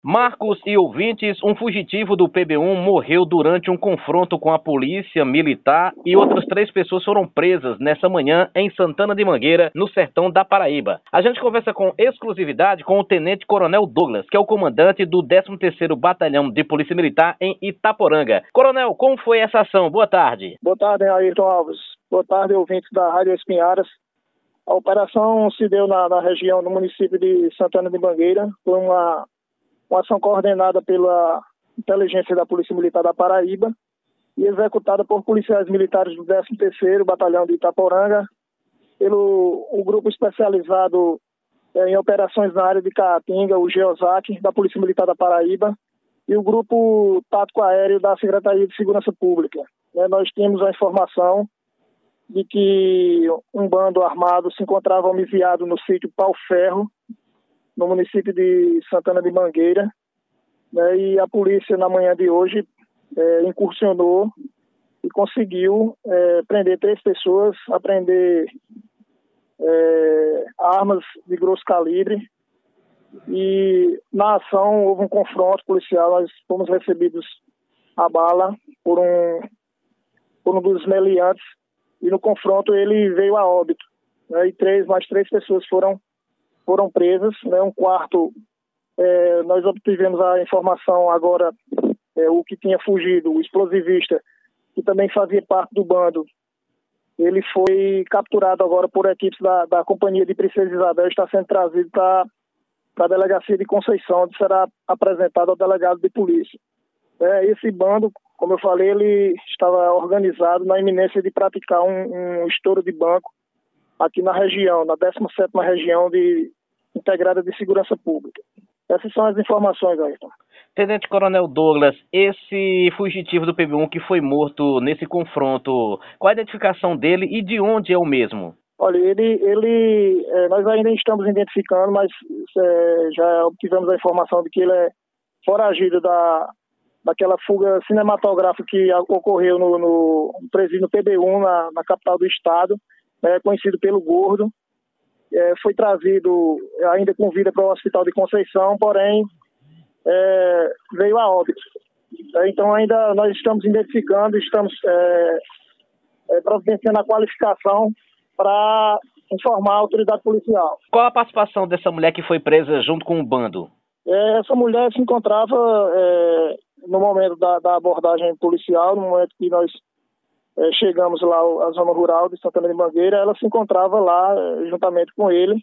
Marcos e ouvintes, um fugitivo do PB1 morreu durante um confronto com a polícia militar e outras 3 pessoas foram presas nessa manhã em Santana de Mangueira, no sertão da Paraíba. A gente conversa com exclusividade com o Tenente Coronel Douglas, que é o comandante do 13º Batalhão de Polícia Militar em Itaporanga. Coronel, como foi essa ação? Boa tarde. Boa tarde, Ayrton Alves. Boa tarde, ouvintes da Rádio Espinharas. A operação se deu na região, no município de Santana de Mangueira. Foi uma ação coordenada pela inteligência da Polícia Militar da Paraíba e executada por policiais militares do 13º Batalhão de Itaporanga, pelo o grupo especializado em operações na área de Caatinga, o GEOSAC, da Polícia Militar da Paraíba, e o grupo tático aéreo da Secretaria de Segurança Pública. Nós tínhamos a informação de que um bando armado se encontrava homiziado no sítio Pau Ferro, no município de Santana de Mangueira, e a polícia, na manhã de hoje, incursionou e conseguiu prender 3 pessoas, apreender armas de grosso calibre, e na ação houve um confronto policial. Nós fomos recebidos a bala por um dos meliantes, e no confronto ele veio a óbito, e mais 3 pessoas foram presas, um quarto, nós obtivemos a informação agora, o que tinha fugido, o explosivista, que também fazia parte do bando, ele foi capturado agora por equipes da Companhia de Princesa Isabel, está sendo trazido para a Delegacia de Conceição, onde será apresentado ao delegado de polícia. Esse bando, como eu falei, ele estava organizado na iminência de praticar um estouro de banco aqui na região, na 17ª região integrada de segurança pública. Essas são as informações, Ayrton. Tenente Coronel Douglas, esse fugitivo do PB1 que foi morto nesse confronto, qual a identificação dele e de onde é o mesmo? Olha, nós ainda estamos identificando, mas já obtivemos a informação de que ele é foragido daquela fuga cinematográfica que ocorreu no presídio PB1, na capital do estado, conhecido pelo Gordo. Foi trazido ainda com vida para o Hospital de Conceição, porém veio a óbito. Então ainda nós estamos identificando, estamos providenciando a qualificação para informar a autoridade policial. Qual a participação dessa mulher que foi presa junto com o bando? Essa mulher se encontrava no momento da abordagem policial, no momento que nós chegamos lá à zona rural de Santana de Mangueira, ela se encontrava lá juntamente com ele,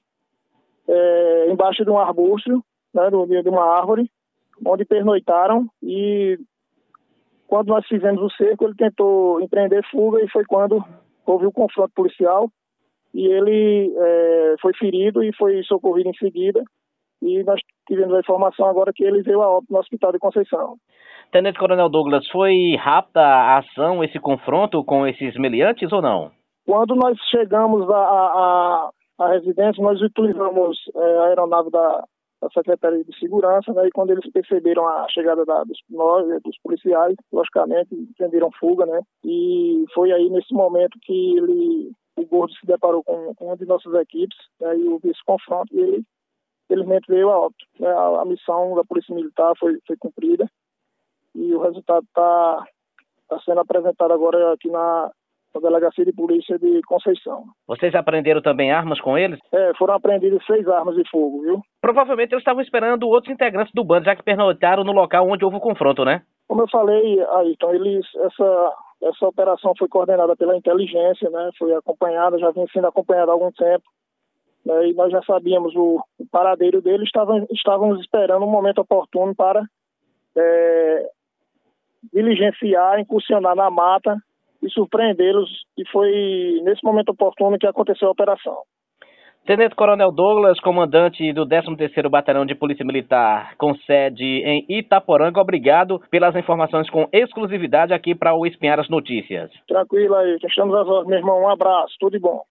embaixo de um arbusto, de uma árvore, onde pernoitaram, e quando nós fizemos o cerco, ele tentou empreender fuga e foi quando houve o confronto policial e ele foi ferido e foi socorrido em seguida, e nós tivemos a informação agora que ele veio a óbito no Hospital de Conceição. Tenente Coronel Douglas, foi rápida a ação, esse confronto com esses meliantes ou não? Quando nós chegamos à residência, nós utilizamos a aeronave da Secretaria de Segurança, e quando eles perceberam a chegada dos policiais, logicamente, prenderam fuga, e foi aí nesse momento que o Gordo se deparou com uma de nossas equipes, e houve esse confronto, e ele, felizmente, veio a óbito. A missão da Polícia Militar foi cumprida, e o resultado está sendo apresentado agora aqui na Delegacia de Polícia de Conceição. Vocês apreenderam também armas com eles? Foram apreendidas 6 armas de fogo, viu? Provavelmente eles estavam esperando outros integrantes do bando, já que pernoitaram no local onde houve o confronto, né? Como eu falei, Ayrton, essa operação foi coordenada pela inteligência, foi acompanhada, já vinha sendo acompanhada há algum tempo, e nós já sabíamos o paradeiro deles, estávamos esperando um momento oportuno para diligenciar, incursionar na mata e surpreendê-los, e foi nesse momento oportuno que aconteceu a operação. Tenente Coronel Douglas, comandante do 13º Batalhão de Polícia Militar, com sede em Itaporanga, obrigado pelas informações com exclusividade aqui para o Espinharas Notícias. Tranquilo aí, estamos às ordens, meu irmão. Um abraço, tudo de bom.